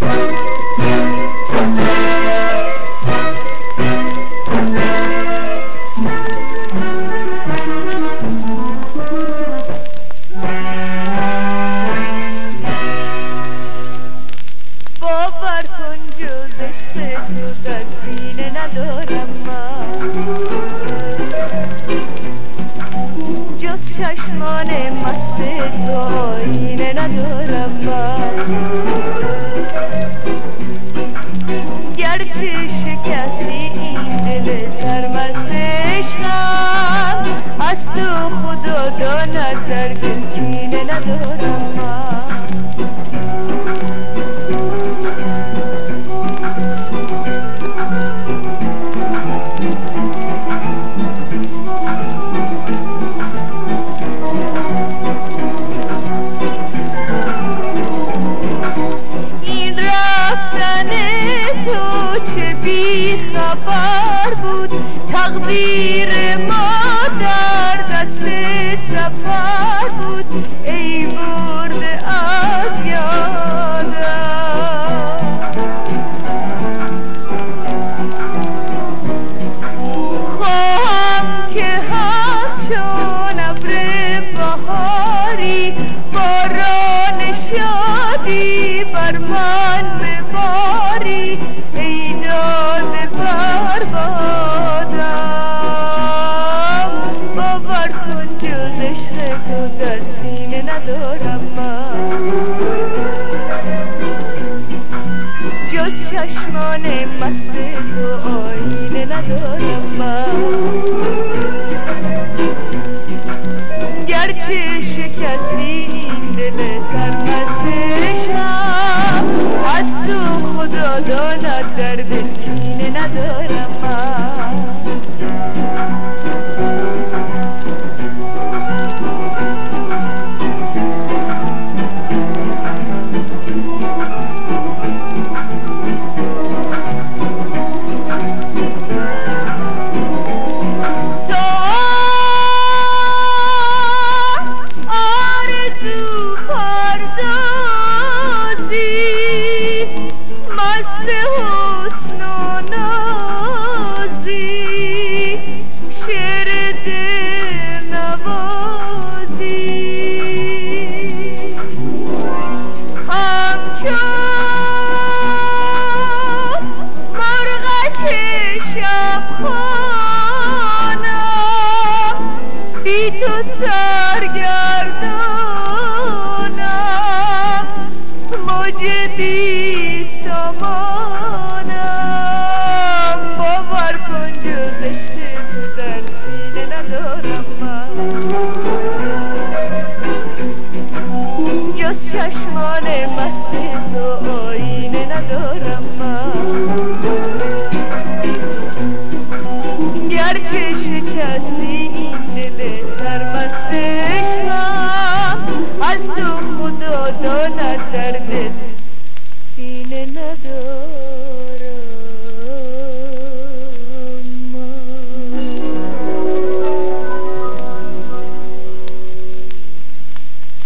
باور کن جز عشق تو در سینه ندارم من، جز چشمان مست تو آینه ندارم من. گرچه شکستی این دل سرمست عشقم، از تو خدا داند در دل کینه ندارم من. خبر بود تقدیر ما در دست سفر بود، ای برده از یادم. خواهم که همچون ابر بهاری باران شادی بر من بباری، ای داده بربادم. باور کن جز عشق تو در سینه ندارم من، جز چشمان مست تو آینه ندارم من. گرچه شکستی این دل سرمست عشقم، از تو خدا داند در دل کینه ندارم من. تو سرگردانم موج بی سامانم. باور کن جز عشق تو در سینه ندارم من، جز چشمان مست تو آینه ندارم من. گرچه شکستی این دل سرمست عشقم، از تو خدا داند در دل کینه ندارم.